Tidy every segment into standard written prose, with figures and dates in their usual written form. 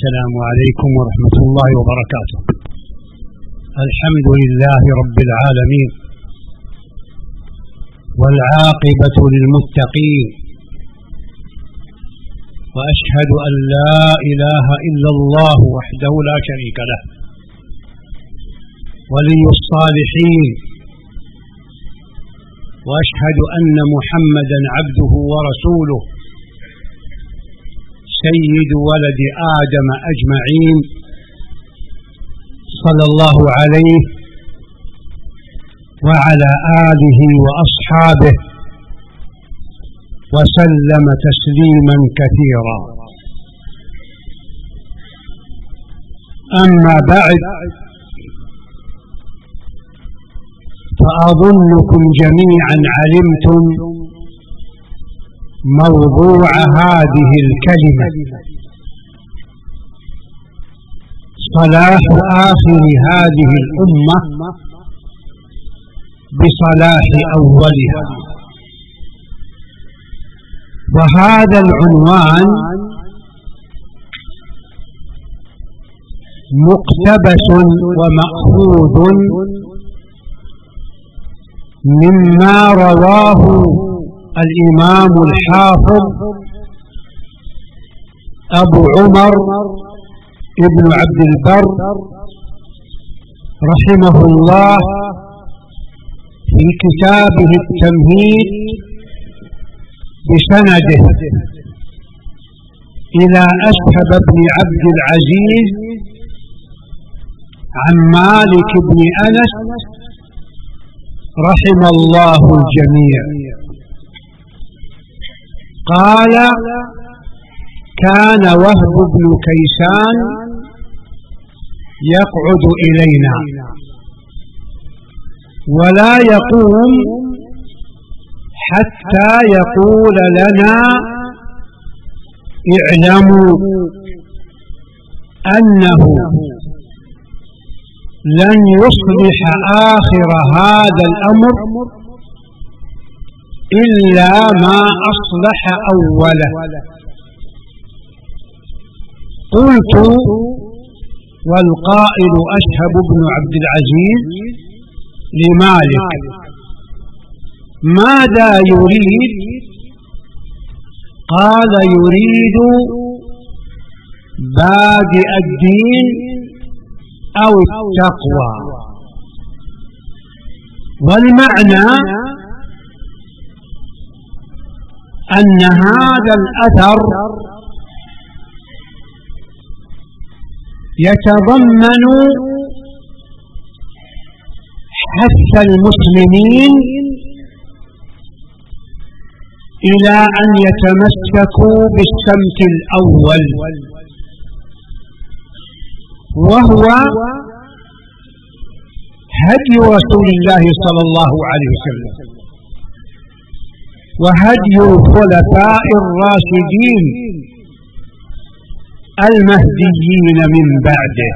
السلام عليكم ورحمة الله وبركاته. الحمد لله رب العالمين، والعاقبة للمتقين، وأشهد أن لا إله إلا الله وحده لا شريك له ولي الصالحين، وأشهد أن محمدا عبده ورسوله سيد ولد آدم أجمعين، صلى الله عليه وعلى آله وأصحابه وسلم تسليما كثيرا. أما بعد، فأظنكم جميعا علمتم موضوع هذه الكلمة: صلاح آخر هذه الأمة بصلاح أولها. وهذا العنوان مقتبس ومأخوذ مما رواه الإمام الحافظ أبو عمر ابن عبد البر رحمه الله في كتابه التمهيد بسنده إلى أسهب بن عبد العزيز عن مالك بن أنس رحم الله الجميع. قال: كان وهب بن كيسان يقعد إلينا ولا يقوم حتى يقول لنا: اعلموا أنه لن يصلح آخر هذا الأمر إلا ما أصلح أوله. قلت: والقائل أسهب بن عبد العزيز لمالك: ماذا يريد؟ قال: يريد بادئ الدين أو التقوى. والمعنى أن هذا الأثر يتضمن حث المسلمين إلى أن يتمسكوا بالسمت الأول، وهو هدي رسول الله صلى الله عليه وسلم وهدي الخلفاء الراشدين المهديين من بعده.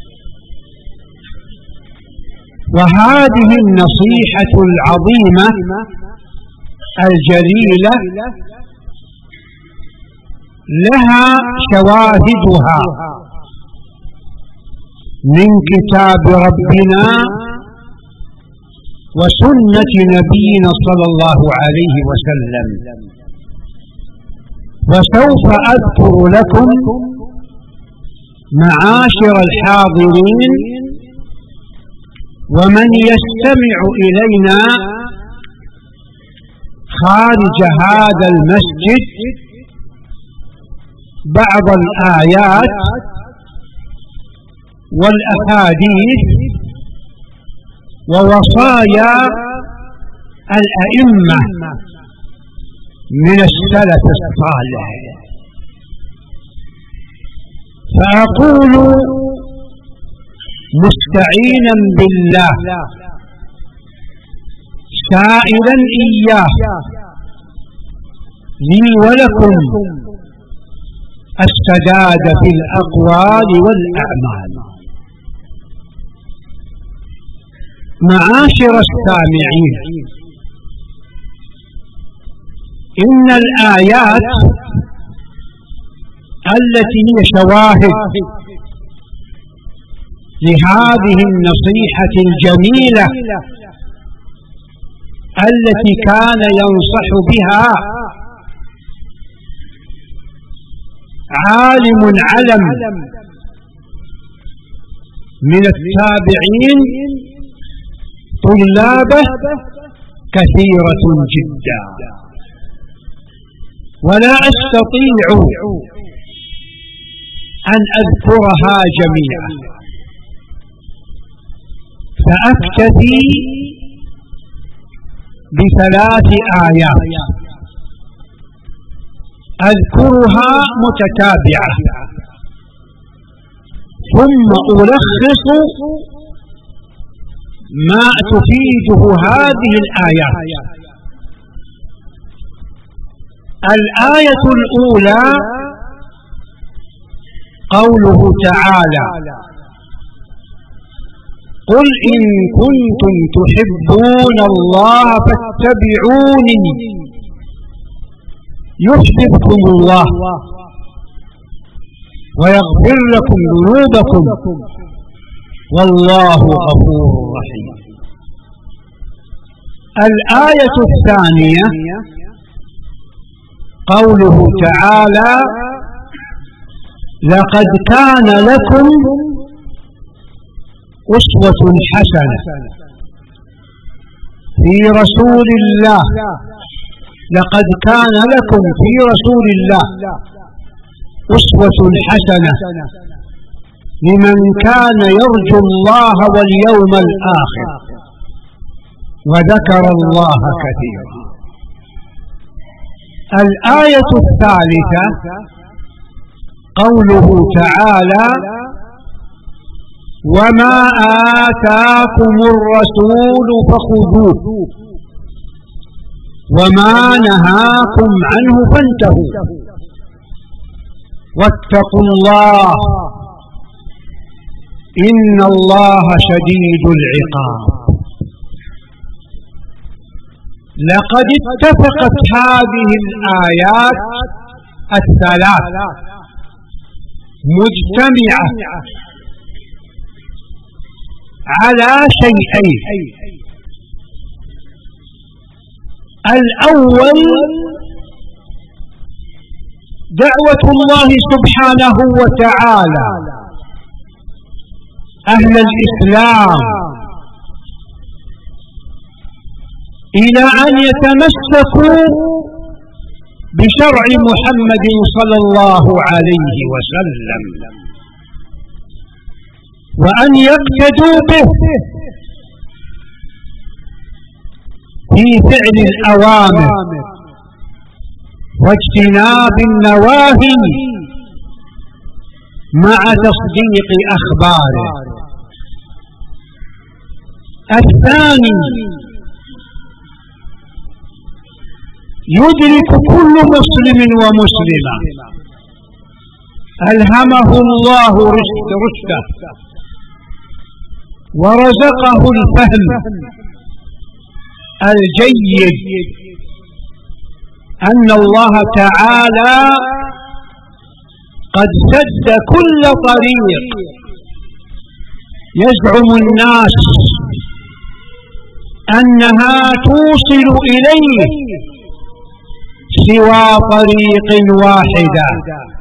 وهذه النصيحة العظيمة الجليلة لها شواهدها من كتاب ربنا وسنة نبينا صلى الله عليه وسلم. وسوف أذكر لكم معاشر الحاضرين ومن يستمع إلينا خارج هذا المسجد بعض الآيات والأحاديث ووصايا الأئمة من السلف الصالح. فأقول مستعينا بالله سائلا إياه لي ولكم السداد في الأقوال والأعمال. معاشر السامعين، إن الآيات التي هي شواهد لهذه النصيحة الجميلة التي كان ينصح بها عالم علم من التابعين طلابه كثيرة جدا، ولا أستطيع أن أذكرها جميعا، فأكتفي بثلاث آيات أذكرها متتابعة، ثم ألخص ما تفيده هذه الآيات. الآية الأولى قوله تعالى: قل إن كنتم تحبون الله فاتبعوني يحببكم الله ويغفر لكم ذنوبكم والله غفور رحيم. الآية الثانية قوله تعالى: لقد كان لكم أسوة حسنة في رسول الله، لقد كان لكم في رسول الله أسوة حسنة لمن كان يرجو الله واليوم الآخر وذكر الله كثيرا. الآية الثالثة قوله تعالى: وما آتاكم الرسول فخذوه وما نهاكم عنه فانتهوا واتقوا الله إن الله شديد العقاب. لقد اتفقت هذه الآيات الثلاث مجتمعة على شيئين: الأول دعوة الله سبحانه وتعالى أهل الإسلام إلى أن يتمسكوا بشرع محمد صلى الله عليه وسلم وأن يقتدوا به في فعل الأوامر واجتناب النواهي مع تصديق أخباره. الثاني يدرك كل مسلم ومسلمة ألهمه الله رشده ورزقه الفهم الجيد أن الله تعالى قد سد كل طريق يزعم الناس أنها توصل إليه سوى طريق واحدة،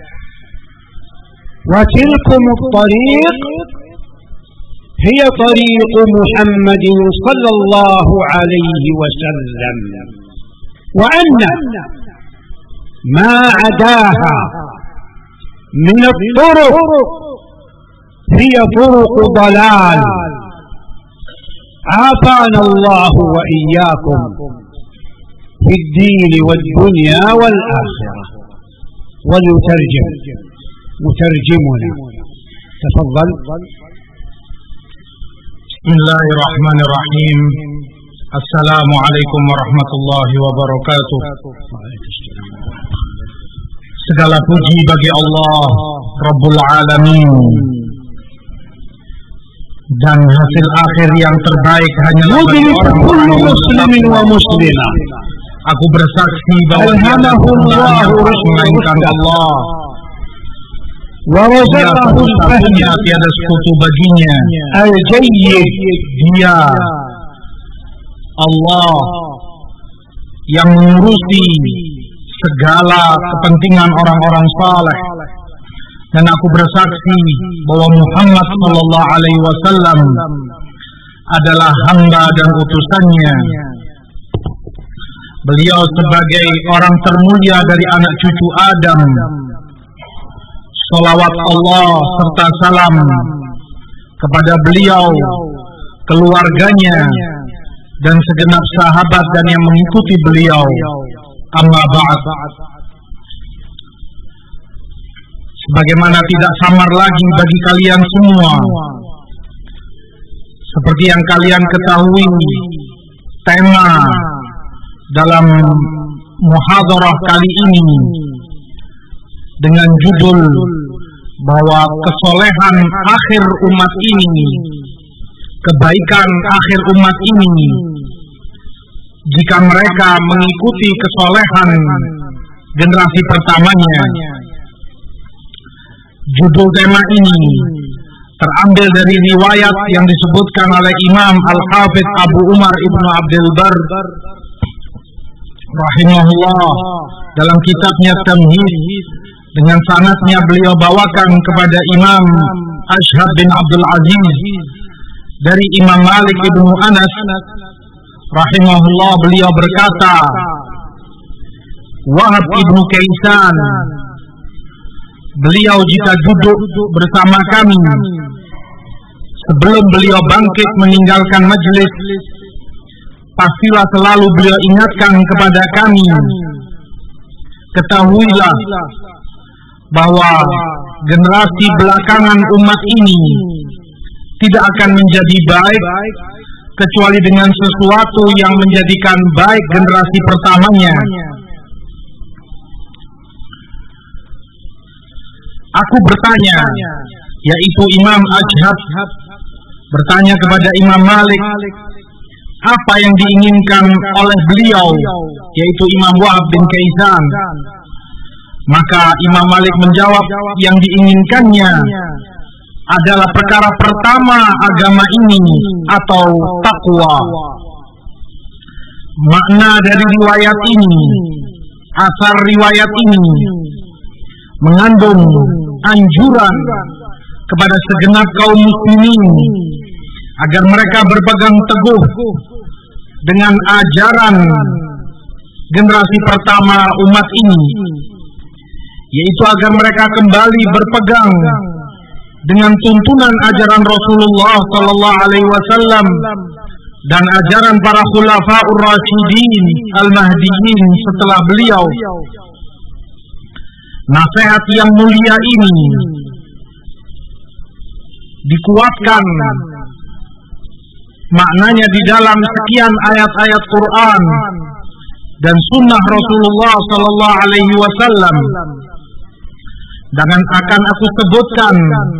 وتلكم الطريق هي طريق محمد صلى الله عليه وسلم، وأن ما عداها من الطرق هي طرق ضلال. عافانا الله وإياكم في الدين والدنيا والآخرة. وليترجم مترجمنا، تفضل. بسم الله الرحمن الرحيم. السلام عليكم warahmatullahi wabarakatuh. Segala puji bagi Allah Rabbul Alamin, dan hasil akhir yang terbaik hanyalah bagi orang-orang muslimin wa muslimah. Aku bersaksi bahwa tiada Tuhan melainkan Allah, Warazaqahu satu-satunya tiada sekutu baginya. Al-Jayyid, Dia Allah yang mengurusi segala kepentingan orang-orang saleh. Dan aku bersaksi bahwa Muhammad sallallahu alaihi wasallam adalah hamba dan utusannya. Beliau sebagai orang termulia dari anak cucu Adam. Salawat Allah serta salam kepada beliau, keluarganya, dan segenap sahabat dan yang mengikuti beliau. Amma ba'd. Sebagaimana tidak samar lagi bagi kalian semua, seperti yang kalian ketahui, tema dalam muhadarah kali ini dengan judul bahwa kesolehan akhir umat ini, kebaikan akhir umat ini, jika mereka mengikuti kesolehan generasi pertamanya. Judul tema ini terambil dari riwayat yang disebutkan oleh Imam Al-Hafidh Abu Umar Ibn Abdul Bar rahimahullah dalam kitabnya Tamhid. Dengan sanadnya beliau bawakan kepada Imam Ashhab bin Abdul Aziz dari Imam Malik ibnu Anas rahimahullah, beliau berkata, Wahab ibnu Kaisan, beliau jika duduk bersama kami sebelum beliau bangkit meninggalkan majelis, pastilah selalu beliau ingatkan kepada kami, ketahuilah bahwa generasi belakangan umat ini tidak akan menjadi baik kecuali dengan sesuatu yang menjadikan baik generasi pertamanya. Aku bertanya, yaitu Imam Ashhab bertanya kepada Imam Malik, apa yang diinginkan oleh beliau, yaitu Imam Wahab bin Kaisan. Maka Imam Malik menjawab, yang diinginkannya adalah perkara pertama agama ini, atau takwa. Makna dari riwayat ini, asar riwayat ini mengandung anjuran kepada segenap kaum muslimin agar mereka berpegang teguh dengan ajaran generasi pertama umat ini, yaitu agar mereka kembali berpegang dengan tuntunan ajaran Rasulullah sallallahu alaihi wasallam dan ajaran para khulafaur rasyidin al-mahdiyyin setelah beliau. Nasihat yang mulia ini dikuatkan maknanya di dalam sekian ayat-ayat Quran dan sunnah Rasulullah sallallahu alaihi wasallam. Dan akan aku sebutkan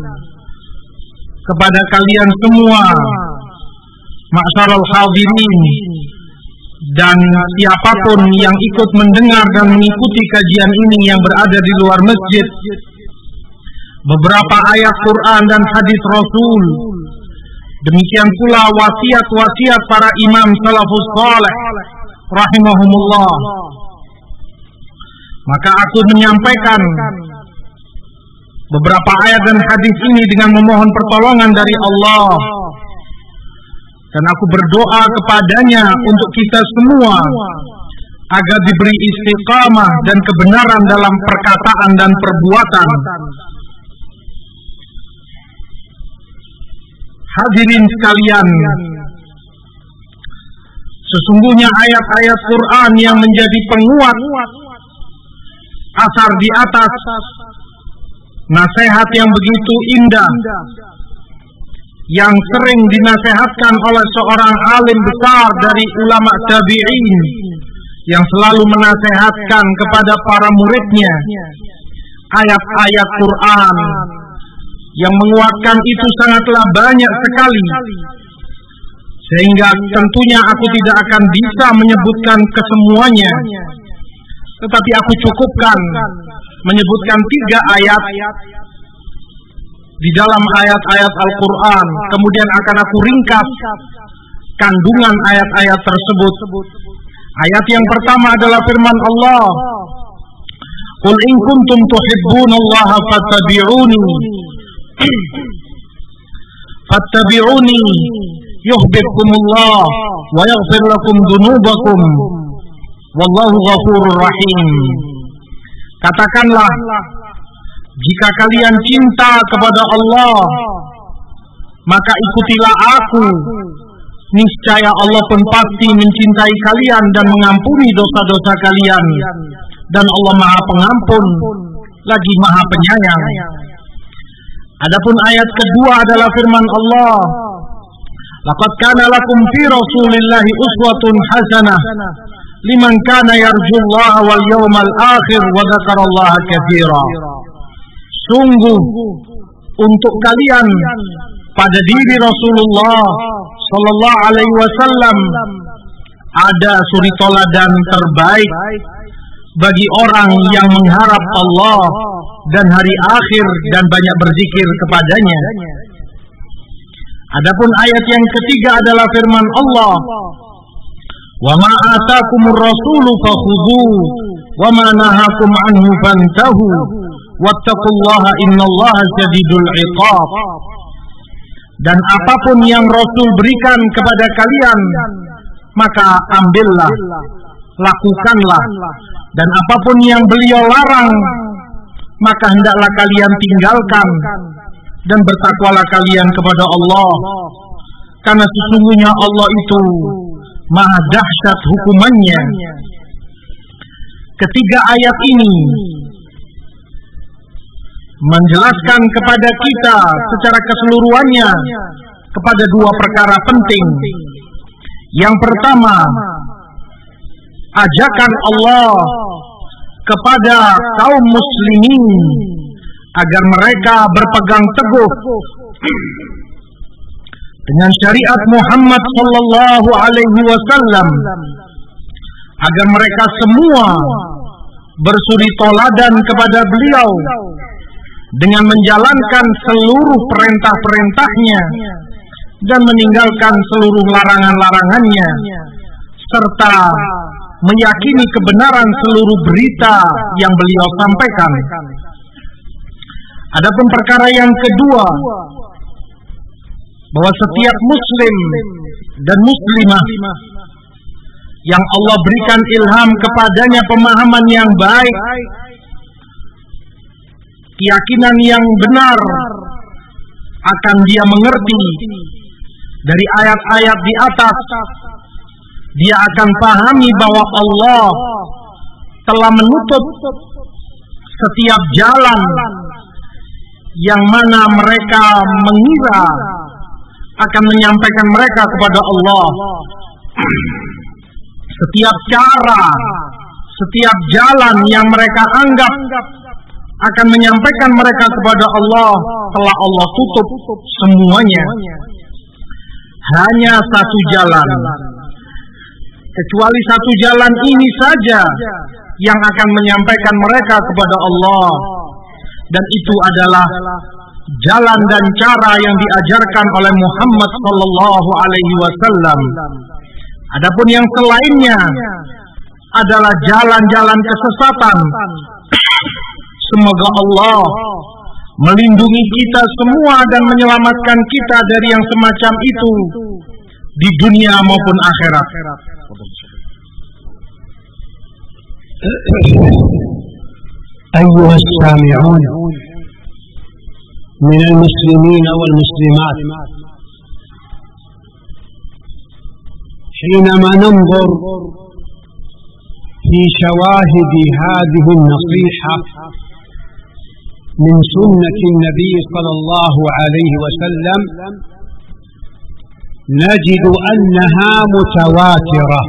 kepada kalian semua, ma'syarul hadirin, dan siapapun yang ikut mendengar dan mengikuti kajian ini yang berada di luar masjid, beberapa ayat Quran dan hadis Rasul, demikian pula wasiat-wasiat para imam salafus saleh rahimahumullah. Maka aku menyampaikan beberapa ayat dan hadis ini dengan memohon pertolongan dari Allah, dan aku berdoa kepadanya untuk kita semua agar diberi istiqamah dan kebenaran dalam perkataan dan perbuatan. Hadirin sekalian, sesungguhnya ayat-ayat Quran yang menjadi penguat asar di atas nasihat yang begitu indah yang sering dinasehatkan oleh seorang alim besar dari ulama tabi'in yang selalu menasehatkan kepada para muridnya ayat-ayat Quran yang menguatkan itu sangatlah banyak sekali, sehingga tentunya aku tidak akan bisa menyebutkan kesemuanya, tetapi aku cukupkan menyebutkan 3 ayat di dalam ayat-ayat Al-Quran. Kemudian akan aku ringkas kandungan ayat-ayat tersebut. Ayat yang pertama adalah firman Allah, Qul in kuntum tuhibbunallaha fattabi'uni yuhibbukumullah wa yaghfir lakum dunubakum wallahu ghafurur rahim. Katakanlah, jika kalian cinta kepada Allah, maka ikutilah aku. Niscaya Allah pun pasti mencintai kalian dan mengampuni dosa-dosa kalian. Dan Allah Maha Pengampun, lagi Maha Penyayang. Adapun ayat kedua adalah firman Allah, Laqad kana lakum fi Rasulillahi uswatun hasanah liman kana yarjullaha wal yawmal akhir wa dzakarallaha katsira. Sungguh untuk kalian pada diri Rasulullah sallallahu alaihi wasallam ada suri toladan terbaik bagi orang yang mengharap Allah dan hari akhir dan banyak berzikir kepadanya. Adapun ayat yang ketiga adalah firman Allah, Wa ma atakumur rasulu fakhudhuhu wa ma nahakum anhu fantahu wattaqullaha innallaha syadidul iqab. Dan apapun yang Rasul berikan kepada kalian, maka ambillah, lakukanlah. Dan apapun yang beliau larang, maka hendaklah kalian tinggalkan. Dan bertakwalah kalian kepada Allah, karena sesungguhnya Allah itu maha dahsyat hukumannya. Ketiga ayat ini menjelaskan kepada kita secara keseluruhannya kepada dua perkara penting. Yang pertama, ajakan Allah kepada kaum muslimin agar mereka berpegang teguh dengan syariat Muhammad sallallahu alaihi wasallam, agar mereka semua bersuri toladan kepada beliau dengan menjalankan seluruh perintah-perintahnya dan meninggalkan seluruh larangan-larangannya, serta meyakini kebenaran seluruh berita yang beliau sampaikan. Adapun perkara yang kedua, bahwa setiap muslim dan muslimah yang Allah berikan ilham kepadanya pemahaman yang baik, keyakinan yang benar, akan dia mengerti dari ayat-ayat di atas, dia akan pahami bahwa Allah telah menutup setiap jalan yang mana mereka mengira akan menyampaikan mereka kepada Allah. Setiap cara, setiap jalan yang mereka anggap akan menyampaikan mereka kepada Allah, telah Allah tutup semuanya. Hanya satu jalan, kecuali satu jalan ini saja yang akan menyampaikan mereka kepada Allah, dan itu adalah jalan dan cara yang diajarkan oleh Muhammad sallallahu alaihi wasallam. Adapun yang selainnya adalah jalan-jalan kesesatan. Semoga Allah melindungi kita semua dan menyelamatkan kita dari yang semacam itu di dunia maupun akhirat. أيها السامعون من المسلمين والمسلمات، حينما ننظر في شواهد هذه النصيحة من سنة النبي صلى الله عليه وسلم، نجد أنها متواترة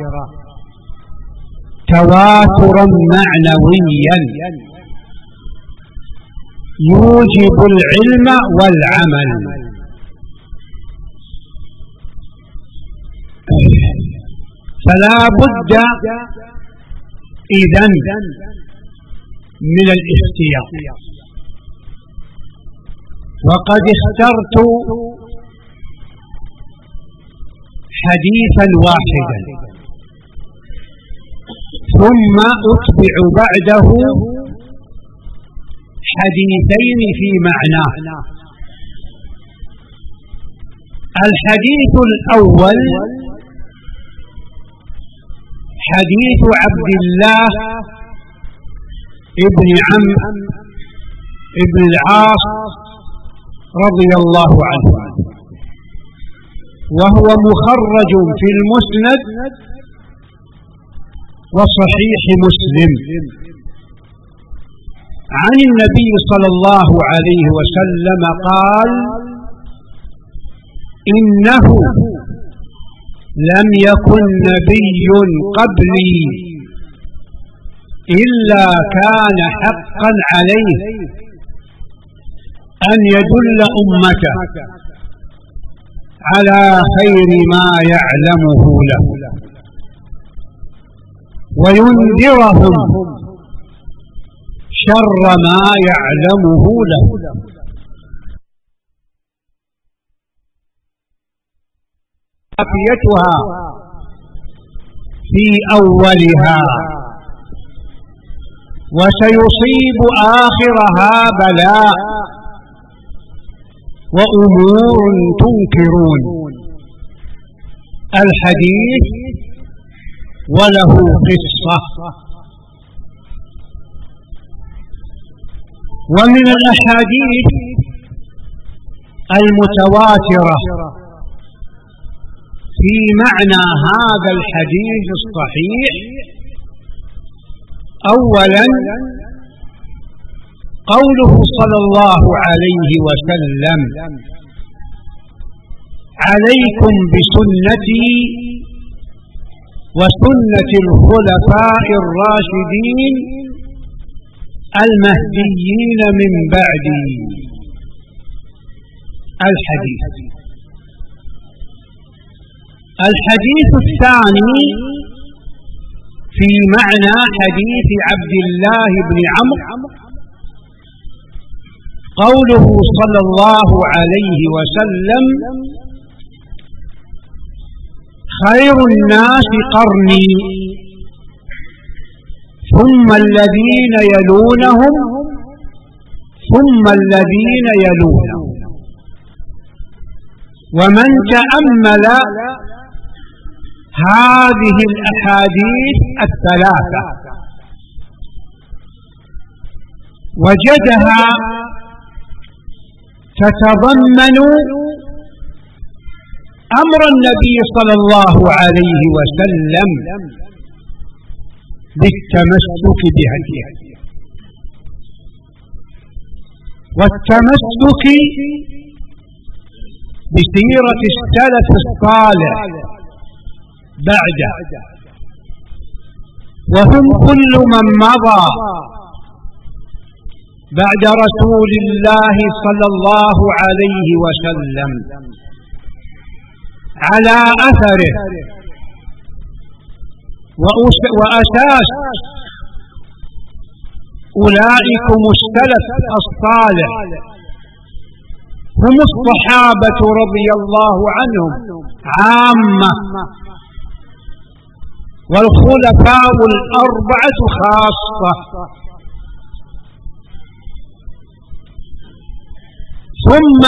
تواترا معنويا يوجب العلم والعمل. فلا بد إذن من الاحتياط. وقد اخترت حديثا واحدا ثم أتبع بعده حديثين في معناه. الحديث الأول حديث عبد الله ابن عمرو ابن العاص رضي الله عنه، وهو مخرج في المسند وصحيح مسلم عن النبي صلى الله عليه وسلم قال: إنه لم يكن نبي قبلي إلا كان حقا عليه أن يدل أمته على خير ما يعلمه له وينذرهم شر ما يعلمه له. عافيتها في أولها وسيصيب آخرها بلاء وأمور تنكرون. الحديث وله قصة. ومن الأحاديث المتواترة في معنى هذا الحديث الصحيح: أولا قوله صلى الله عليه وسلم: عليكم بسنتي وسنة الخلفاء الراشدين المهديين من بعدي. الحديث الثاني في معنى حديث عبد الله بن عمرو قوله صلى الله عليه وسلم: خير الناس قرني ثم الذين يلونهم ثم الذين يلونهم. ومن تأمل هذه الأحاديث الثلاثة وجدها تتضمن أمر النبي صلى الله عليه وسلم بالتمسك بهديه والتمسك بسيرة السلف الصالح بعده، وهم كل من مضى بعد رسول الله صلى الله عليه وسلم على أثره. وأساس أولئكم السلف الصالح هم الصحابة رضي الله عنهم عامة، والخلفاء الأربعة خاصة. ثم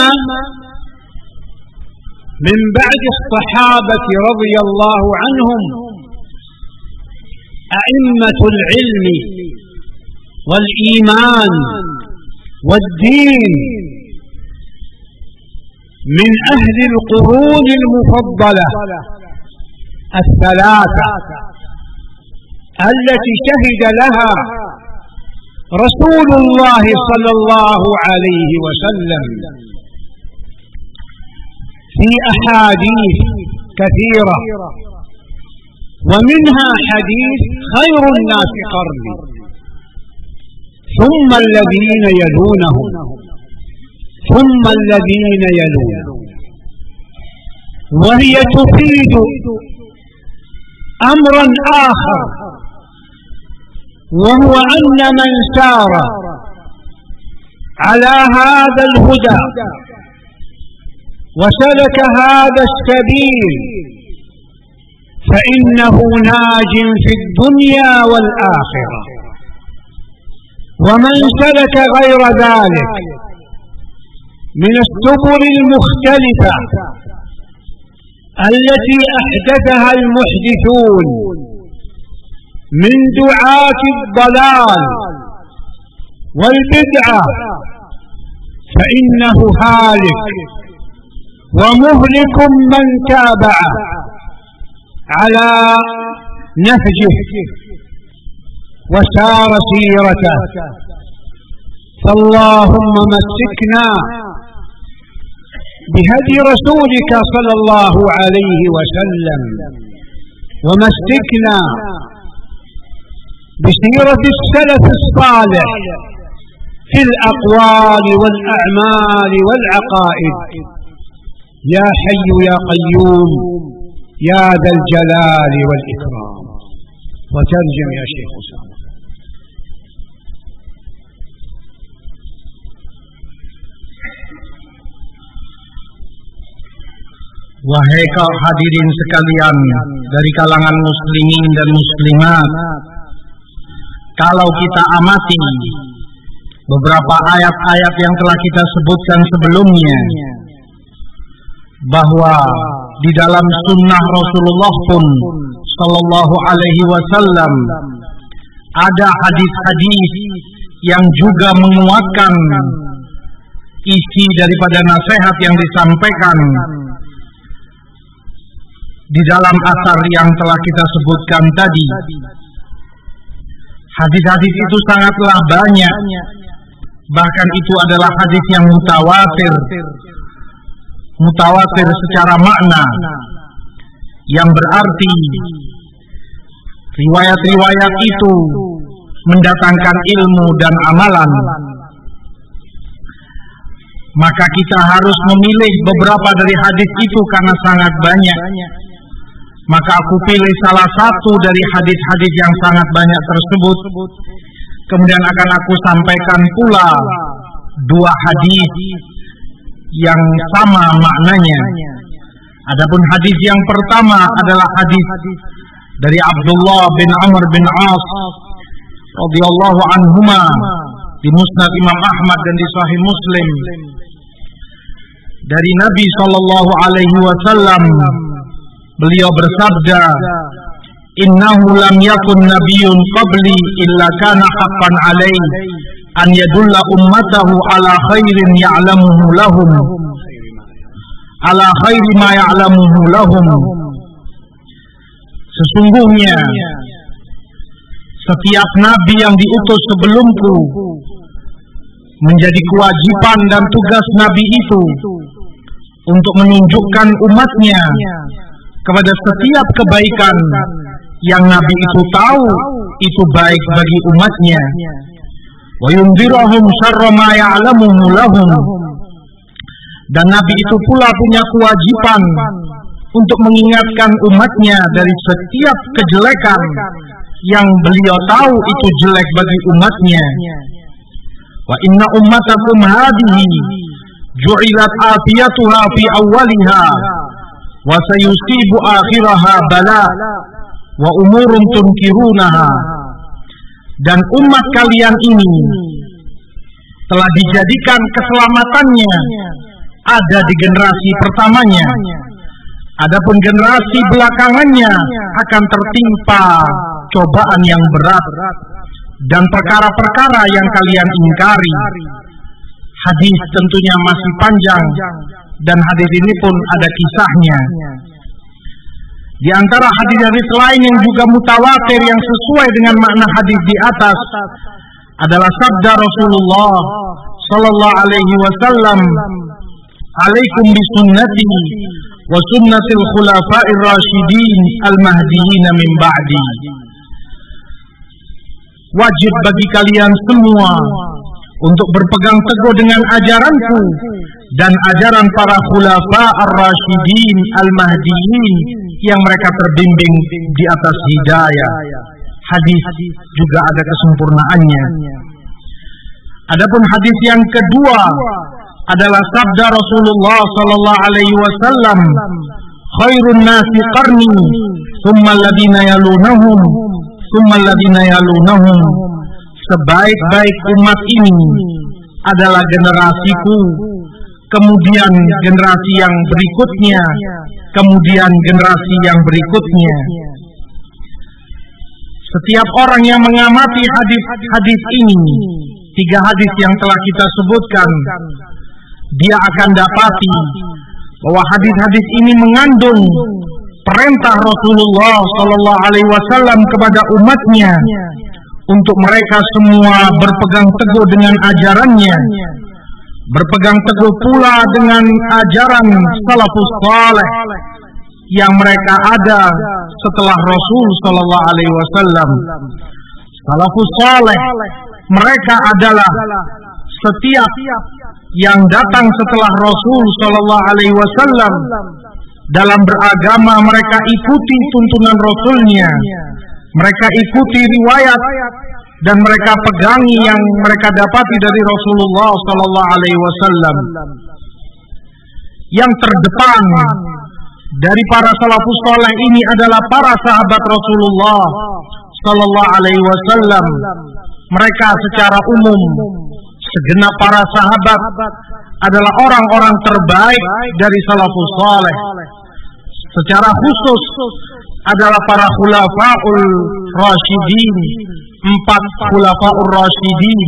من بعد الصحابة رضي الله عنهم أئمة العلم والإيمان والدين من أهل القرون المفضلة الثلاثة التي شهد لها رسول الله صلى الله عليه وسلم في أحاديث كثيرة، ومنها حديث خير الناس قرني ثم الذين يلونهم ثم الذين يلونهم. وهي تفيد أمرا آخر، وهو أن من سار على هذا الهدى وسلك هذا السبيل فإنه ناج في الدنيا والآخرة. ومن سلك غير ذلك من السبل المختلفة التي أحدثها المحدثون من دعاة الضلال والبدعة فإنه هالك ومهلك من تابعه على نهجه وسار سيرته. فاللهم مسكنا بهدي رسولك صلى الله عليه وسلم، ومسكنا بسيرة السلف الصالح في الأقوال والأعمال والعقائد. يا حي يا قيوم يا ذا الجلال والإكرام. وترجم يا شيخ أسامة. Wahai kaum hadirin sekalian dari kalangan muslimin dan muslimat, kalau kita amati beberapa ayat-ayat yang telah kita sebutkan sebelumnya, bahwa di dalam sunnah Rasulullah pun sallallahu alaihi wasallam ada hadis-hadis yang juga menguatkan isi daripada nasihat yang disampaikan di dalam asar yang telah kita sebutkan tadi. Hadis-hadis itu sangatlah banyak, bahkan itu adalah hadis yang mutawatir secara makna, yang berarti riwayat-riwayat itu mendatangkan ilmu dan amalan. Maka kita harus memilih beberapa dari hadis itu karena sangat banyak. Maka aku pilih salah satu dari hadis-hadis yang sangat banyak tersebut. Kemudian akan aku sampaikan pula dua hadis yang sama maknanya. Adapun hadis yang pertama adalah hadis dari Abdullah bin Amr bin As radhiyallahu anhuma di Musnad Imam Ahmad dan di Sahih Muslim, dari Nabi sallallahu alaihi wasallam. Beliau bersabda, "Innahu lam yakun nabiyyun qabli illa kana haqqan alaihi an yadulla ummatahu ala khairin ya'lamuhu lahum, ala khairi ma ya'lamuhu lahum." Sesungguhnya setiap nabi yang diutus sebelumku menjadi kewajiban dan tugas nabi itu untuk menunjukkan umatnya kepada setiap kebaikan yang nabi itu tahu itu baik bagi umatnya. Wa yunzirahum syarra ma ya'lamuhu lahum. Dan nabi itu pula punya kewajiban untuk mengingatkan umatnya dari setiap kejelekan yang beliau tahu itu jelek bagi umatnya. Wa inna ummatakum hadhihi ju'ilat afiyatuha fi awwaliha wa sayusibu akhiraha bala wa umurun tunkirunaha. Dan umat kalian ini telah dijadikan keselamatannya ada di generasi pertamanya, adapun generasi belakangannya akan tertimpa cobaan yang berat dan perkara-perkara yang kalian ingkari. Hadis tentunya masih panjang dan hadis ini pun ada kisahnya. Di antara hadis-hadis lain yang juga mutawatir yang sesuai dengan makna hadis di atas adalah sabda Rasulullah sallallahu alaihi wasallam, "Alaikum bisunnati wa sunnatil khulafa'ir rasyidin al-mahdiyyin min ba'di." Wajib bagi kalian semua untuk berpegang teguh dengan ajaranku dan ajaran para khulafa ar-rasyidin al-mahdiyyin yang mereka terbimbing di atas hidayah. Hadis juga ada kesempurnaannya. Adapun hadis yang kedua adalah sabda Rasulullah sallallahu alaihi wasallam, khairun nasi qarni, tsumma alladziina yalunahum, tsumma alladziina yalunahum. Sebaik-baik umat ini adalah generasiku, kemudian generasi yang berikutnya, kemudian generasi yang berikutnya. Setiap orang yang mengamati hadis-hadis ini, 3 hadis yang telah kita sebutkan, dia akan dapati bahwa hadis-hadis ini mengandung perintah Rasulullah sallallahu alaihi wasallam kepada umatnya untuk mereka semua berpegang teguh dengan ajarannya, berpegang teguh pula dengan ajaran salafus saleh yang mereka ada setelah Rasul sallallahu alaihi wasallam. Salafus saleh mereka adalah setiap yang datang setelah Rasul sallallahu alaihi wasallam dalam beragama, mereka ikuti tuntunan Rasulnya, mereka ikuti riwayat dan mereka pegangi yang mereka dapati dari Rasulullah sallallahu alaihi wasallam. Yang terdepan dari para salafus saleh ini adalah para sahabat Rasulullah sallallahu alaihi wasallam. Mereka secara umum, segenap para sahabat adalah orang-orang terbaik dari salafus saleh. Secara khusus adalah para khulafaul rasyidin, 4 khulafaur rasyidin.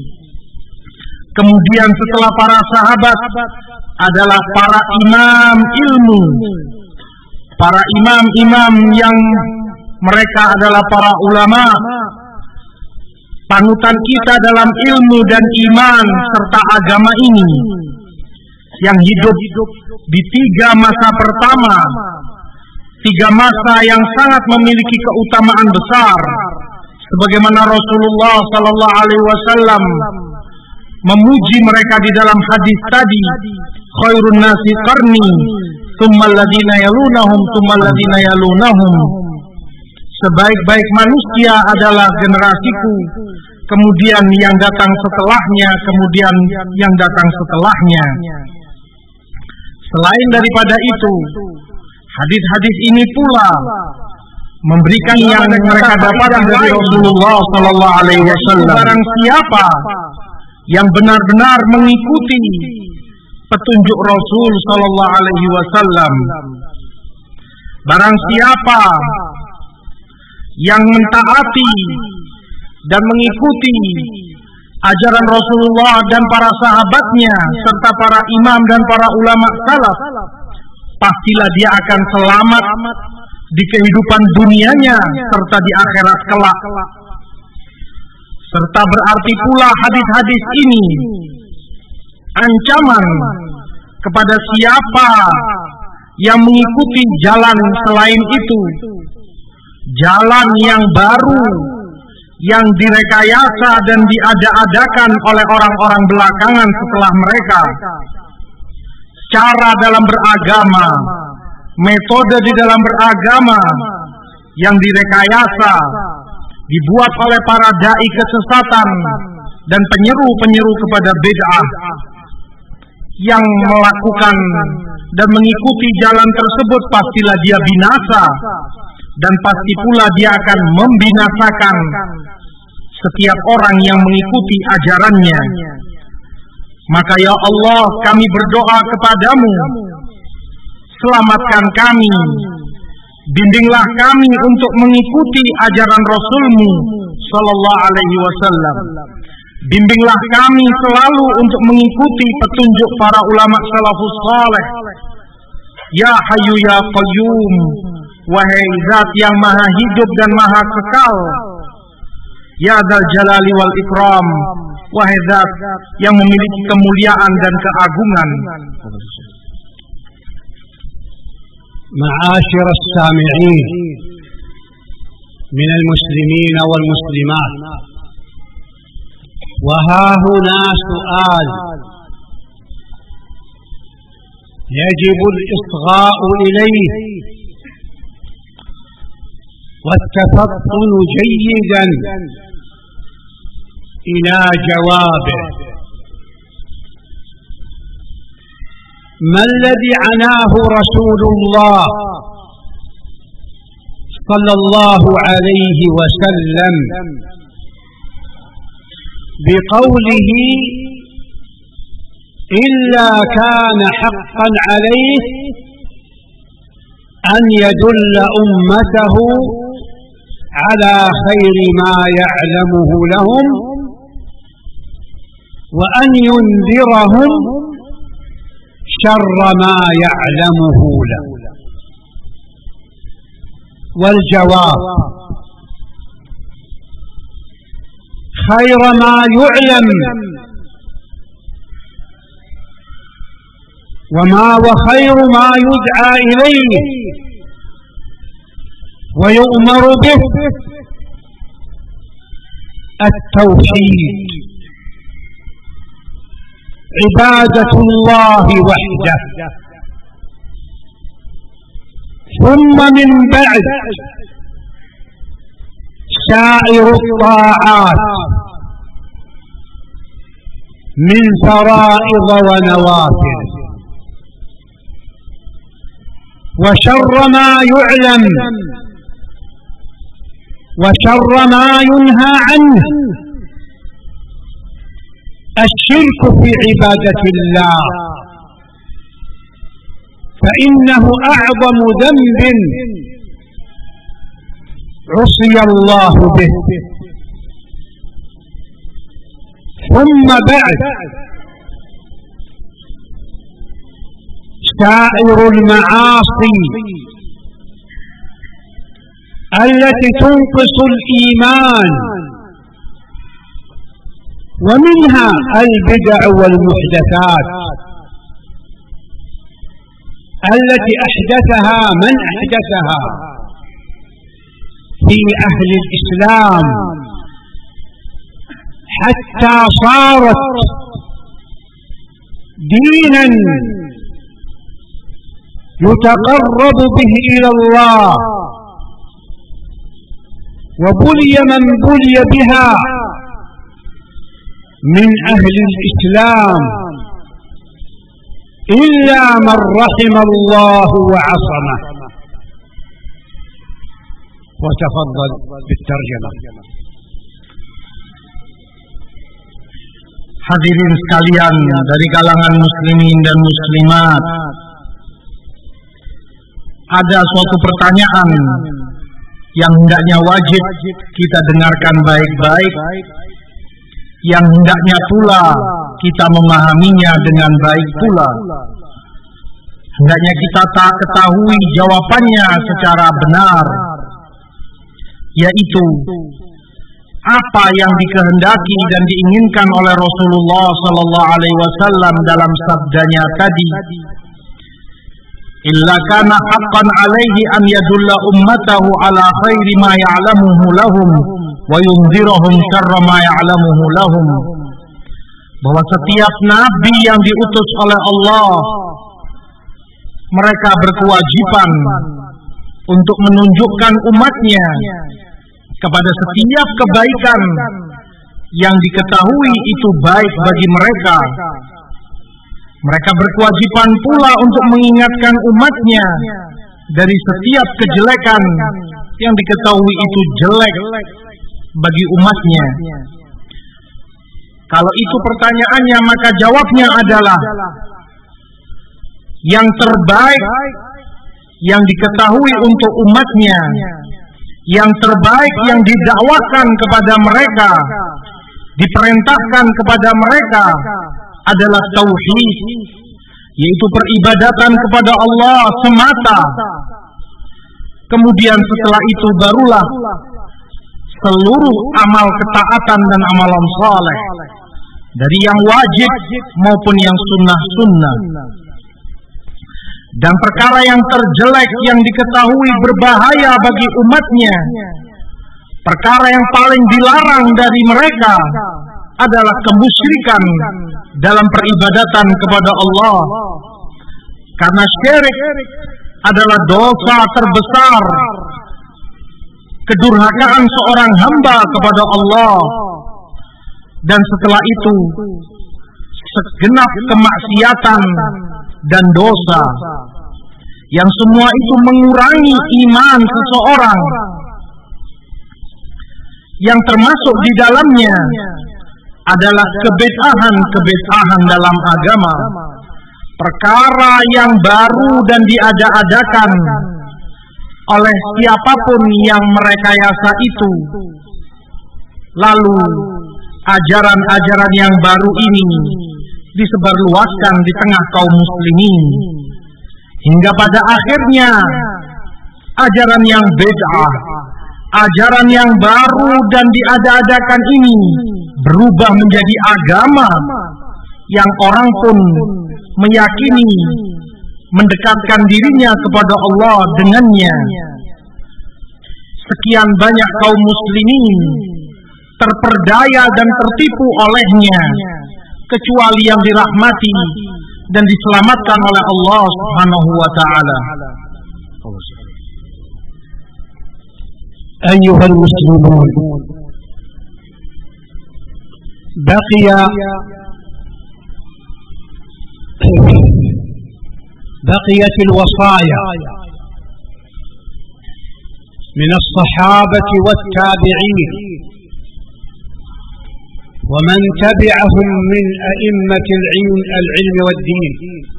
Kemudian setelah para sahabat adalah para imam ilmu, para imam-imam yang mereka adalah para ulama, panutan kita dalam ilmu dan iman serta agama ini, yang hidup di 3 masa pertama, 3 masa yang sangat memiliki keutamaan besar, sebagaimana Rasulullah sallallahu alaihi wasallam memuji mereka di dalam hadis tadi, khairun nasi qarni, tsumma alladziina yalunahum, tsumma alladziina yalunahum. Sebaik-baik manusia adalah generasiku, kemudian yang datang setelahnya, kemudian yang datang setelahnya. Selain daripada itu, hadis-hadis ini pula memberikan yang mereka dapat dari Rasulullah sallallahu alaihi wasallam. Barang siapa yang benar-benar mengikuti petunjuk Rasul sallallahu alaihi wasallam, barang siapa yang mentaati dan mengikuti ajaran Rasulullah dan para sahabatnya serta para imam dan para ulama salaf, pastilah dia akan selamat di kehidupan dunianya serta di akhirat kelak. Serta berarti pula hadis-hadis ini ancaman kepada siapa yang mengikuti jalan selain itu, jalan yang baru yang direkayasa dan diada-adakan oleh orang-orang belakangan setelah mereka. Cara dalam beragama, metode di dalam beragama yang direkayasa, dibuat oleh para dai kesesatan dan penyeru-penyeru kepada bid'ah, yang melakukan dan mengikuti jalan tersebut pastilah dia binasa, dan pasti pula dia akan membinasakan setiap orang yang mengikuti ajarannya. Maka ya Allah, kami berdoa kepadamu, selamatkan kami, bimbinglah kami untuk mengikuti ajaran Rasul-Mu sallallahu alaihi wasallam. Bimbinglah kami selalu untuk mengikuti petunjuk para ulama salafus saleh. Ya Hayyu ya Qayyum, wahai Zat yang maha hidup dan maha kekal, ya Dzal Jalali wal Ikram, wahai Zat yang memiliki kemuliaan dan keagungan. معاشر السامعين من المسلمين والمسلمات، وها هنا سؤال يجب الإصغاء إليه والتفطن جيدا إلى جوابه. ما الذي عناه رسول الله صلى الله عليه وسلم بقوله إلا كان حقا عليه أن يدل أمته على خير ما يعلمه لهم وأن ينذرهم شر ما يعلمه لهم. والجواب خير ما يعلم وخير ما يدعى إليه ويؤمر به التوحيد، عبادة الله وحده، ثم من بعد سائر الطاعات من فرائض ونوافل. وشر ما يعلم وشر ما ينهى عنه الشرك في عبادة الله، فإنه أعظم ذنب عصي الله به. ثم بعد سائر المعاصي التي تنقص الإيمان، ومنها البدع والمحدثات التي أحدثها من أحدثها في أهل الإسلام حتى صارت دينا يتقرب به إلى الله، وبلي من بلي بها من أهل الإسلام إلا من رحم الله وعصمه. وتفضل بالترجمة. Hadirin sekalian dari kalangan muslimin dan muslimat, ada suatu pertanyaan yang hendaknya wajib kita dengarkan baik-baik, yang hendaknya pula kita memahaminya dengan baik pula. Hendaknya kita tak ketahui jawabannya secara benar, yaitu apa yang dikehendaki dan diinginkan oleh Rasulullah sallallahu alaihi wasallam dalam sabdanya tadi, illa kana haqqan alaihi an yadulla ummatahu ala khairi ma ya'lamuhu lahum wa yunzirahum syarra ma ya'lamuhu lahum. Bahwa setiap nabi yang diutus oleh Allah, mereka berkewajiban untuk menunjukkan umatnya kepada setiap kebaikan yang diketahui itu baik bagi mereka. Mereka berkewajiban pula untuk mengingatkan umatnya dari setiap kejelekan yang diketahui itu jelek bagi umatnya. Kalau itu pertanyaannya, maka jawabnya adalah yang terbaik yang diketahui untuk umatnya, yang terbaik yang didakwakan kepada mereka, diperintahkan kepada mereka adalah tauhid, yaitu peribadatan kepada Allah semata. Kemudian setelah itu barulah seluruh amal ketaatan dan amalan saleh, dari yang wajib maupun yang sunnah-sunnah. Dan perkara yang terjelek yang diketahui berbahaya bagi umatnya, perkara yang paling dilarang dari mereka adalah kemusyrikan dalam peribadatan kepada Allah. Karena syirik adalah dosa terbesar, kedurhakaan seorang hamba kepada Allah. dan setelah itu segenap kemaksiatan dan dosa, yang semua itu mengurangi iman seseorang, yang termasuk di dalamnya adalah kebid'ahan dalam agama, perkara yang baru dan diada-adakan oleh siapapun yang merekayasa itu. Lalu ajaran-ajaran yang baru ini disebarluaskan di tengah kaum muslimin, hingga pada akhirnya ajaran yang bid'ah, ajaran yang baru dan diada-adakan ini berubah menjadi agama yang orang pun meyakini mendekatkan dirinya kepada Allah dengannya. Sekian banyak kaum muslimin terperdaya dan tertipu olehnya, kecuali yang dirahmati dan diselamatkan oleh Allah Subhanahu wa ta'ala. Ayyuhal muslimun, بقيت الوصايا من الصحابة والتابعين ومن تبعهم من أئمة العلم والدين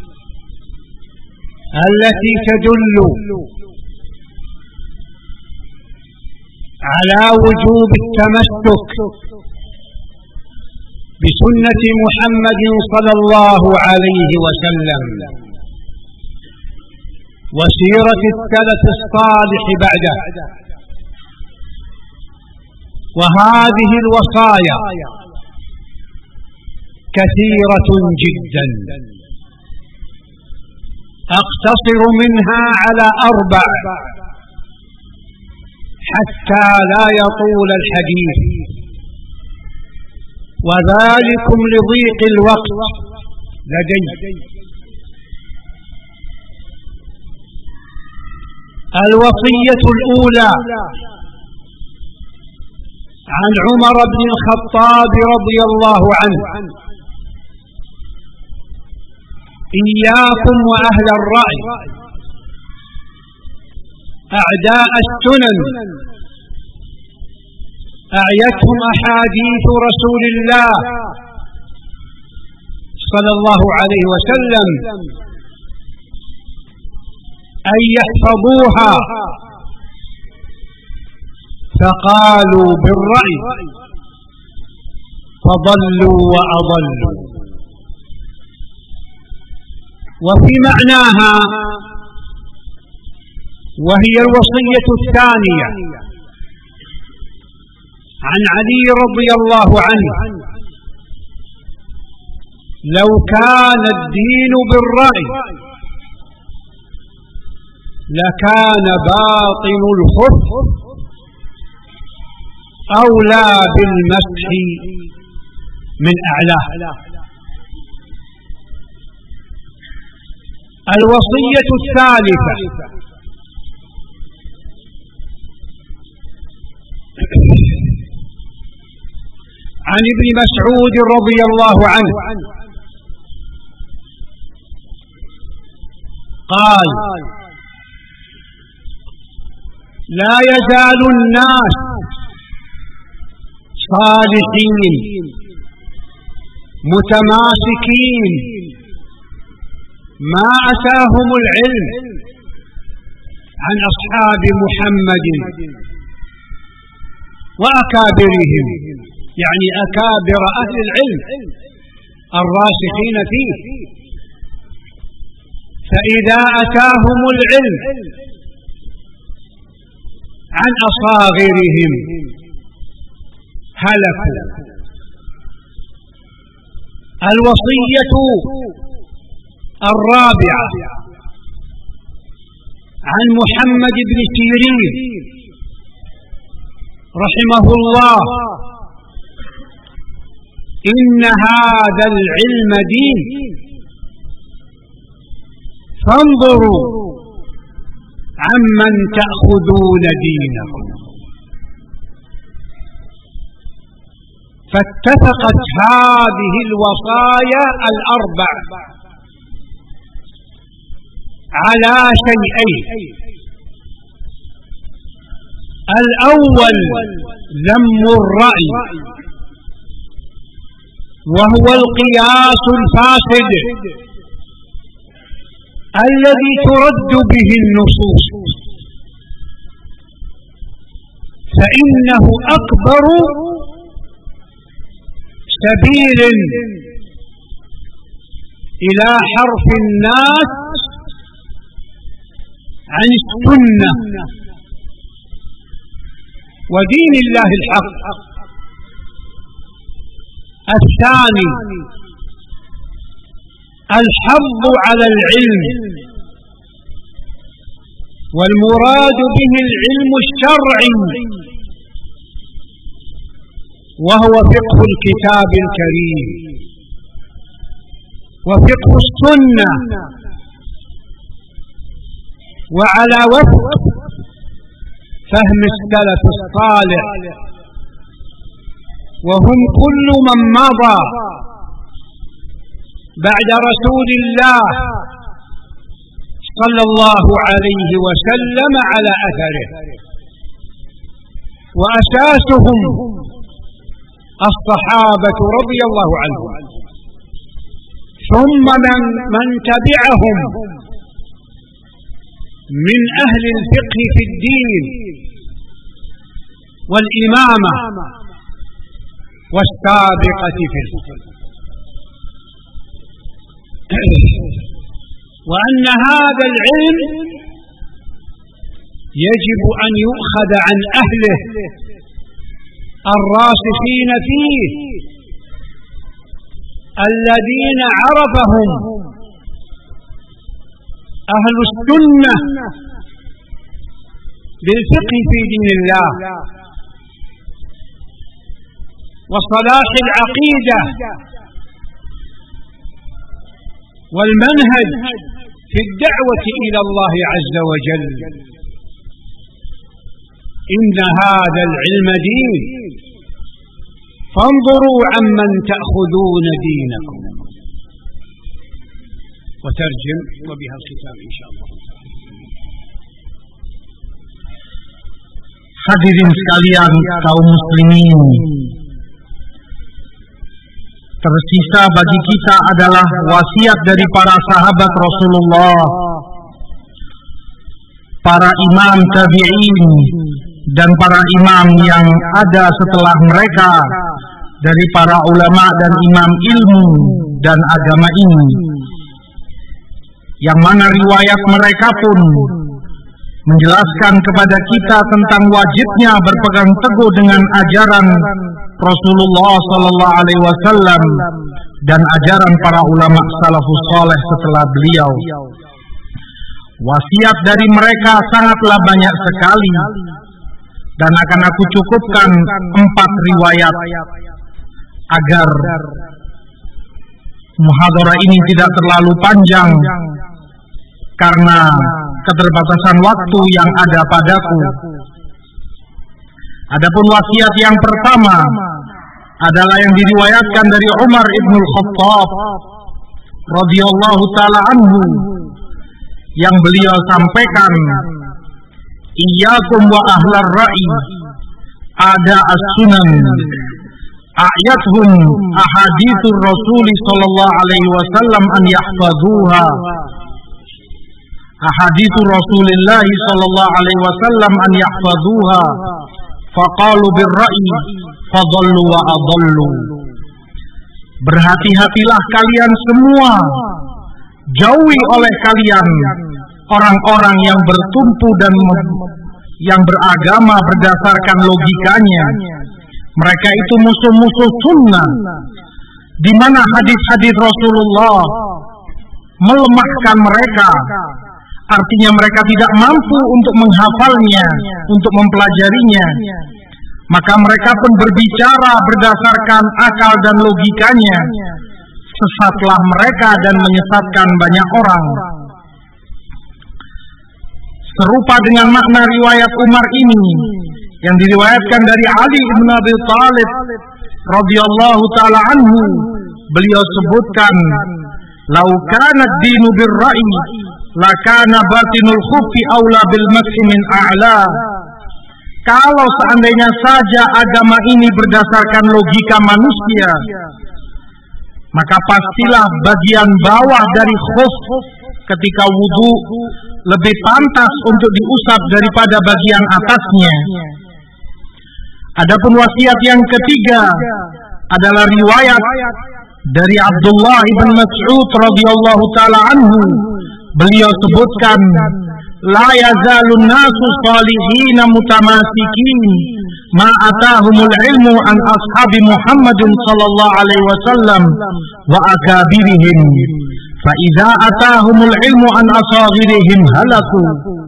التي تدل على وجوب التمسك بسنة محمد صلى الله عليه وسلم وسيرة السلف الصالح بعده. وهذه الوصايا كثيرة جدا، أقتصر منها على 4 حتى لا يطول الحديث، وذلكم لضيق الوقت لدي. الوصية الأولى عن عمر بن الخطاب رضي الله عنه: إياكم وأهل الرأي أعداء السنن، أعيتهم أحاديث رسول الله صلى الله عليه وسلم أن يحفظوها، فقالوا بالرأي فضلوا وأضلوا. وفي معناها، وهي الوصية الثانية، عن علي رضي الله عنه: لو كان الدين بالرأي لكان باطن الخف أولى بالمسح من أعلاه. الوصية الثالثة عن ابن مسعود رضي الله عنه قال: لا يزال الناس صالحين متماسكين ما أتاهم العلم عن أصحاب محمد وأكابرهم، يعني أكابر أهل العلم الراسخين فيه. فإذا أتاهم العلم عن أصاغرهم هلكوا. الوصية الرابعة عن محمد بن سيرين رحمه الله: إن هذا العلم دين، فانظروا عمن تأخذون دينكم. فاتفقت هذه الوصايا الأربع على شيئين: الأول ذم الرأي، وهو القياس الفاسد الذي ترد به النصوص، فإنه أكبر سبيل إلى حرف الناس عن السنة ودين الله الحق. الثاني الحظ على العلم، والمراد به العلم الشرعي، وهو فقه الكتاب الكريم وفقه السنة، وعلى وفق فهم السلف الصالح، وهم كل من مضى بعد رسول الله صلى الله عليه وسلم على أثره، وأساسهم الصحابة رضي الله عنهم، ثم من تبعهم من أهل الفقه في الدين والإمامة والسابقة في الفقه. وأن هذا العلم يجب أن يؤخذ عن أهله الراسخين فيه الذين عرفهم أهل السنة بالفقه في دين الله وصلاح العقيدة والمنهج في الدعوة إلى الله عز وجل. إن هذا العلم دين، فانظروا عمن تأخذون دينكم. وترجم وبها الختام إن شاء الله. Hadirin sekalian kaum muslimin, tersisa bagi kita adalah wasiat dari para sahabat Rasulullah, para imam tabi'in, dan para imam yang ada setelah mereka dari para ulama dan imam ilmu dan agama ini, yang mana riwayat mereka pun menjelaskan kepada kita tentang wajibnya berpegang teguh dengan ajaran Rasulullah sallallahu alaihi wasallam dan ajaran para ulama salafus saleh setelah beliau. Wasiat dari mereka sangatlah banyak sekali, dan akan aku cukupkan 4 riwayat agar muhadharah ini tidak terlalu panjang karena keterbatasan waktu yang ada padaku. Adapun wasiat yang pertama adalah yang diriwayatkan dari Umar ibn al-Khattab radhiyallahu ta'ala anhu, yang beliau sampaikan, "Iyyakum wa ahlar ra'i ada as-sunan a'yathum ahadithur rasul sallallahu alaihi wasallam an yahfazuha ahadithu Rasulillah sallallahu alaihi wasallam an yahfazuha faqalu birra'i fadallu wa adallu." Berhati-hatilah kalian semua, jauhi oleh kalian orang-orang yang bertumpu dan yang beragama berdasarkan logikanya. Mereka itu musuh-musuh sunnah, di mana hadis-hadis Rasulullah melemahkan mereka. Artinya mereka tidak mampu untuk menghafalnya, untuk mempelajarinya. Maka mereka pun berbicara berdasarkan akal dan logikanya. Sesatlah mereka dan menyesatkan banyak orang. Serupa dengan makna riwayat Umar ini, yang diriwayatkan dari Ali bin Abi Thalib radhiyallahu taala anhu, beliau sebutkan, "Lau kana ad-dinu bir-ra'yi, la kana batinul khuffi aula bil mashi min a'la." Kalau seandainya saja agama ini berdasarkan logika manusia, maka pastilah bagian bawah dari khuf ketika wudu lebih pantas untuk diusap daripada bagian atasnya. Adapun wasiat yang ketiga adalah riwayat dari Abdullah bin Mas'ud radhiyallahu taala anhu. Beliau sebutkan, "La yazalun nasu salihina mutamasikin ma atahumul ilmu an ashabi Muhammadin sallallahu alaihi wasallam wa akabirihim. Fa idza atahumul ilmu an asaghirihim halaku."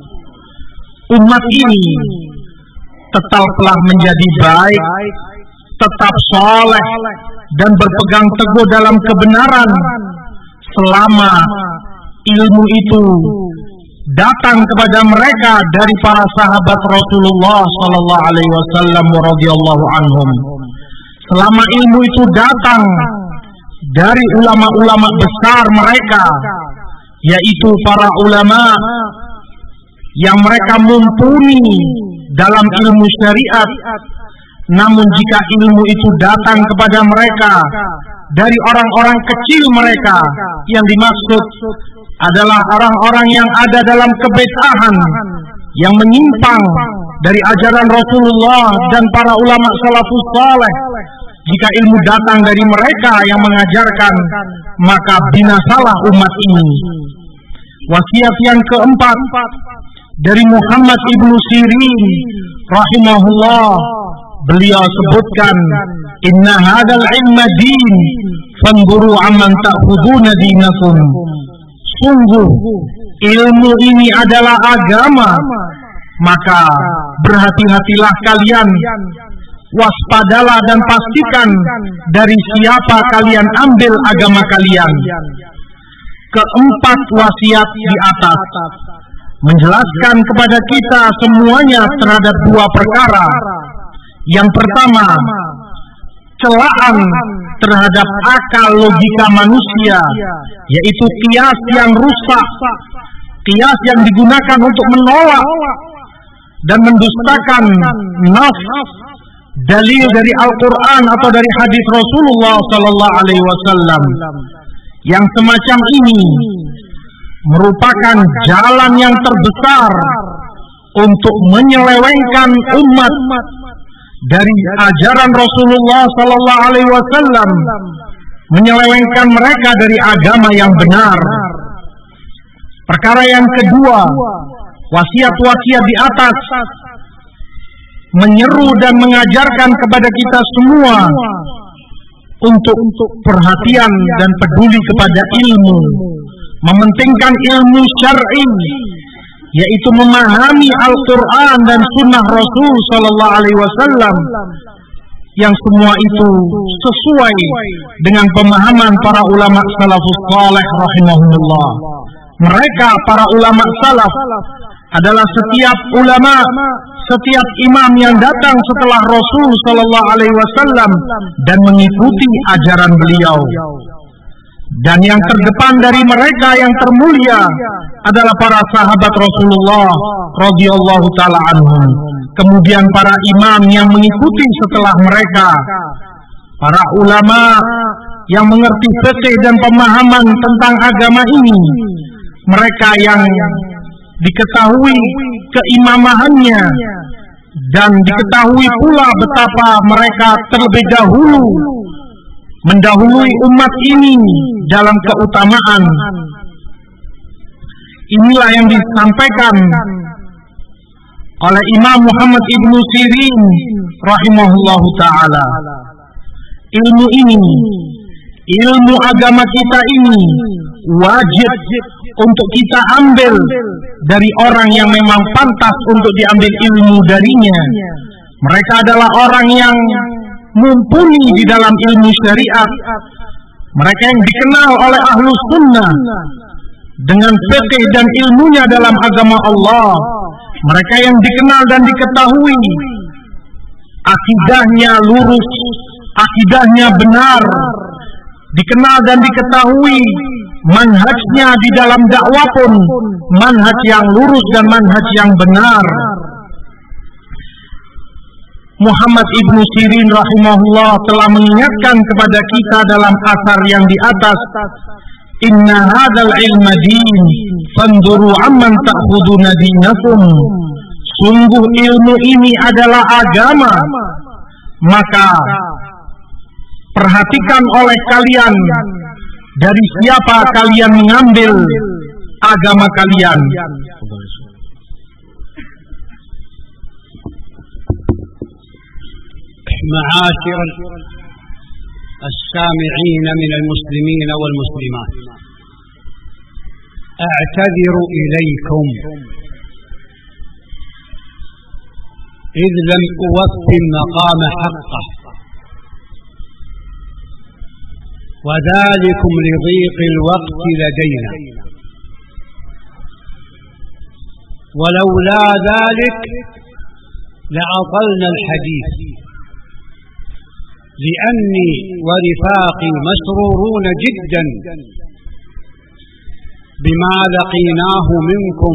Umat ini tetaplah menjadi baik, tetap saleh dan berpegang teguh dalam kebenaran selama ilmu itu datang kepada mereka dari para sahabat Rasulullah sallallahu alaihi wasallam radhiyallahu anhum. Selama ilmu itu datang dari ulama-ulama besar mereka, yaitu para ulama yang mereka mumpuni dalam ilmu syariat. Namun jika ilmu itu datang kepada mereka dari orang-orang kecil mereka, yang dimaksud adalah orang-orang yang ada dalam kebid'ahan, yang menyimpang dari ajaran Rasulullah dan para ulama salafus saleh. Jika ilmu datang dari mereka yang mengajarkan, maka binasalah umat ini. Wasiat yang keempat dari Muhammad ibnu Sirin rahimahullah, beliau sebutkan, "Inna hadzal ilma din, fanzuru amman ta'khuduna dinakum." Sungguh ilmu ini adalah agama, maka berhati-hatilah kalian, waspadalah dan pastikan dari siapa kalian ambil agama kalian. Keempat wasiat di atas menjelaskan kepada kita semuanya terhadap dua perkara. Yang pertama, celaan terhadap akal logika manusia, yaitu qiyas yang rusak, qiyas yang digunakan untuk menolak dan mendustakan nas, dalil dari Al-Quran atau dari hadis Rasulullah sallallahu alaihi wasallam. Yang semacam ini merupakan jalan yang terbesar untuk menyelewengkan umat dari ajaran Rasulullah sallallahu alaihi wasallam, menyelewengkan mereka dari agama yang benar. Perkara yang kedua, wasiat-wasiat di atas menyeru dan mengajarkan kepada kita semua untuk perhatian dan peduli kepada ilmu, mementingkan ilmu syar'i, yaitu memahami Al-Quran dan Sunnah Rasul sallallahu alaihi wasallam, yang semua itu sesuai dengan pemahaman para ulama salafus saleh rahimahumullah. Mereka para ulama salaf adalah setiap ulama, setiap imam yang datang setelah Rasul sallallahu alaihi wasallam dan mengikuti ajaran beliau. Dan yang terdepan dari mereka yang termulia adalah para sahabat Rasulullah radhiyallahu taala anhum. Kemudian para imam yang mengikuti setelah mereka, para ulama yang mengerti fikih dan pemahaman tentang agama ini, mereka yang diketahui keimamahannya dan diketahui pula betapa mereka terlebih dahulu mendahului umat ini dalam keutamaan. Inilah yang disampaikan oleh Imam Muhammad ibnu Sirin rahimahullahu ta'ala. Ilmu ini, ilmu agama kita ini wajib untuk kita ambil dari orang yang memang pantas untuk diambil ilmu darinya. Mereka adalah orang yang mumpuni di dalam ilmu syariat. Mereka yang dikenal oleh ahlu sunnah dengan fikih dan ilmunya dalam agama Allah. Mereka yang dikenal dan diketahui akidahnya lurus, akidahnya benar, dikenal dan diketahui manhajnya di dalam dakwah pun manhaj yang lurus dan manhaj yang benar. Muhammad ibnu Sirin rahimahullah telah mengingatkan kepada kita dalam asar yang di atas, inna hadzal ilma din fanduru amman ta'khuduna dinakum. Sungguh ilmu ini adalah agama, maka perhatikan oleh kalian dari siapa kalian mengambil agama kalian. معاشر السامعين من المسلمين والمسلمات، أعتذر إليكم إذ لم أوفِ المقام حقه، وذلكم لضيق الوقت لدينا، ولولا ذلك لأطلنا الحديث، لأني ورفاقي مسرورون جدا بما لقيناه منكم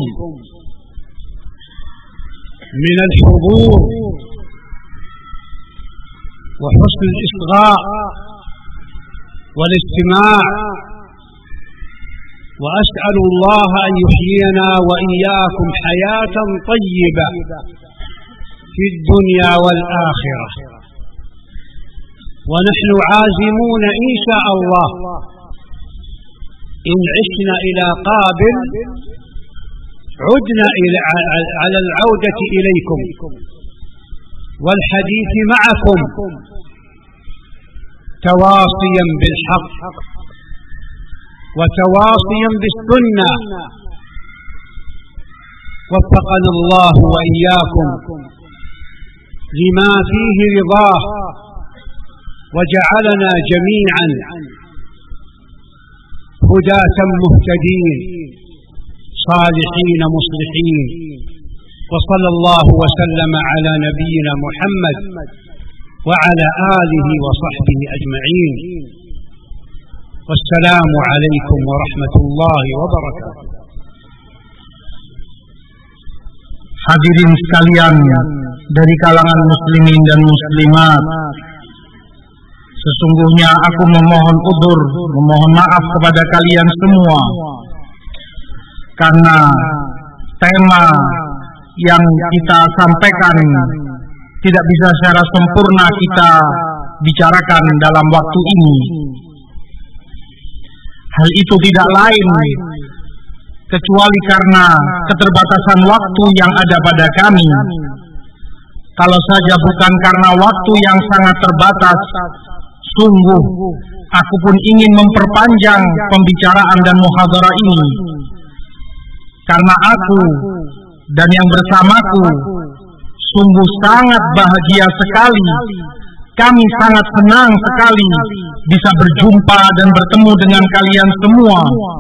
من الحضور وحسن الإصغاء والاستماع، وأسأل الله أن يحيينا وإياكم حياة طيبة في الدنيا والآخرة، ونحن عازمون إن شاء الله إن عشنا إلى قابل عدنا على العودة إليكم والحديث معكم تواصيا بالحق وتواصيا بالسنة، وفقنا الله وإياكم لما فيه رضاه، وجعلنا جميعا هداة مهتدين صالحين مصلحين، وصلى الله وسلم على نبينا محمد وعلى آله وصحبه أجمعين، والسلام عليكم ورحمة الله وبركاته. Hadirin sekalian dari kalangan muslimin dan muslimat, sesungguhnya aku memohon udzur, memohon maaf kepada kalian semua karena tema yang kita sampaikan tidak bisa secara sempurna kita bicarakan dalam waktu ini. Hal itu tidak lain kecuali karena keterbatasan waktu yang ada pada kami. Kalau saja bukan karena waktu yang sangat terbatas, sungguh aku pun ingin memperpanjang pembicaraan dan muhadharah ini, karena aku dan yang bersamaku sungguh sangat bahagia sekali. Kami sangat senang sekali bisa berjumpa dan bertemu dengan kalian semua.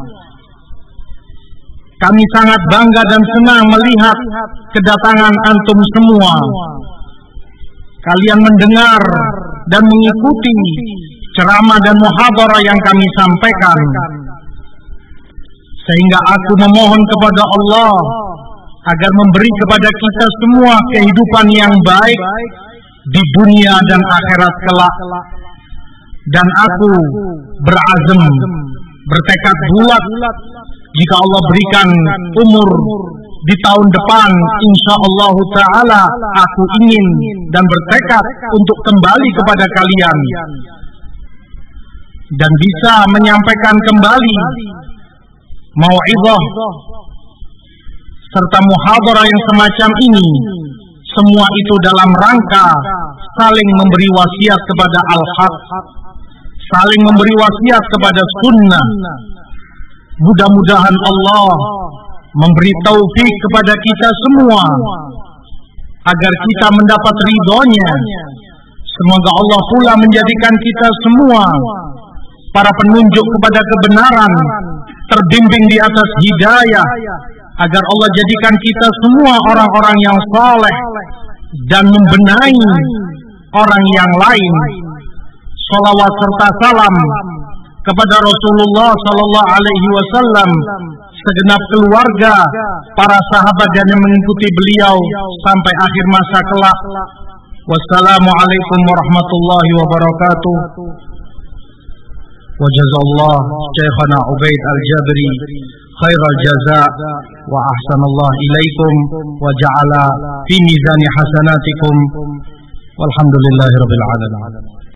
Kami sangat bangga dan senang melihat kedatangan antum semua. Kalian mendengar dan mengikuti ceramah dan muhadharah yang kami sampaikan, sehingga aku memohon kepada Allah agar memberi kepada kita semua kehidupan yang baik di dunia dan akhirat kelak. Dan aku berazam, bertekad bulat, jika Allah berikan umur di tahun depan, insyaallah ta'ala aku ingin dan bertekad untuk kembali kepada kalian dan bisa menyampaikan kembali mau'izah serta muhadharah yang semacam ini. Semua itu dalam rangka saling memberi wasiat kepada al-haq, saling memberi wasiat kepada sunnah. Mudah-mudahan Allah memberi taufik kepada kita semua agar kita mendapat ridhonya. Semoga Allah pula menjadikan kita semua para penunjuk kepada kebenaran, terbimbing di atas hidayah, agar Allah jadikan kita semua orang-orang yang saleh dan membenahi orang yang lain, salawat serta salam kepada Rasulullah sallallahu alaihi wasallam, segenap keluarga, para sahabat dan yang mengikuti beliau sampai akhir masa kelak. Wassalamualaikum warahmatullahi wabarakatuh. Wa jazallah Syekhana Ubaid Al-Jabri khairal jaza wa ahsanallah ilaikum wa ja'ala fi mizani hasanatikum walhamdulillahi rabbil alamin.